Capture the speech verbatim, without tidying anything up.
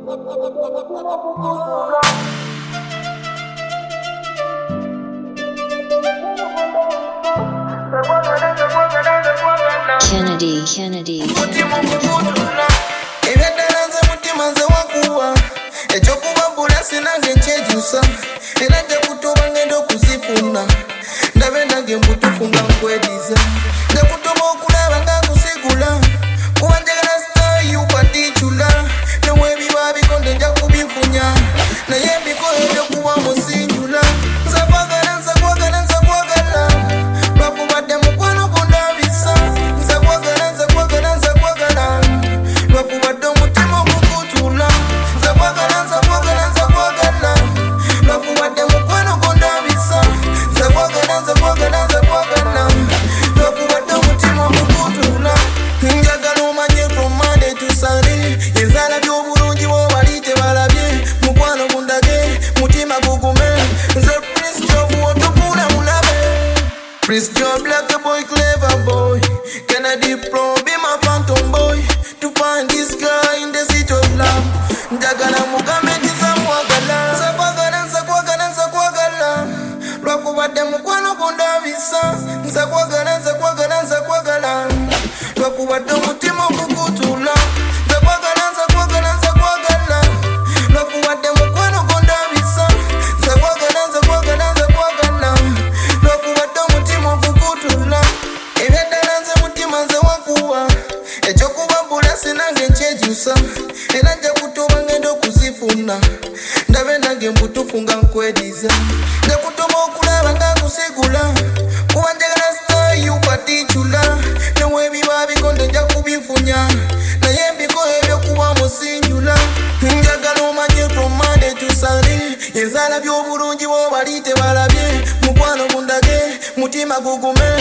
Kennedy, Kennedy, ebyaddalaze mutima nze wakuwa ekyokubambula sinange nkyejusa era nja kutoba ngenda okuzifuna ndabe nange mbutufu nga nkwediza nja kutoba okulaba nga nkusigula kuba njagala sitayi ukwatiicula neweebiba bikonde nja kubifunya naye ebiko ebyokuba musinjula nza kwagala nza kwagala nza kwagala lwakubadde mukwano gundabisa nza kwagala nza kwagala nza kwagala lwakubadde omutima ogukutula nza kwagala nza kwagala nza kwagala lwakubadde mukwano gundabisa nza kwagala nza kwagala nza kwagala lwakubadde omutima ogukutula njagala omanye from Monday to Sunday enzala by'obulungi bw'obali tebalabye mukwano gundage mutima gugume nze Prince Job otukula mulabe Prince Job like a boy clever boy Kennedy Pro be my phantom boy to find this guy in the city of love njagala mugambe ntiza mwagala nza kwagala nza kwagala nza kwagala lwakubadde mukwano gundabisa nza kwagala nza kwagala nza kwagala lwakubadde omutima ogukutula nza kwagala nza kwagala nza kwagala lwakubadde mukwano gundabisa nza kwagala nza kwagala nza kwagala lwakubadde omutima ogukutula ebyaddala nze mutima nze wakuwa ekyokubambula sinange nkyejusa era nja kutoba ngenda okuzifuna ndabe nange mbutufu nga nkwediza nja kutoba okulaba nga nkusigula kuba njagala sitayi ukwatiicula neweebiba bikonde nja kubifunya naye embiko ebyokuba musinjula njagala omanye from Monday to Sunday enzala by'obulungi bw'obali tebalabye mukwano gundage mutima gugume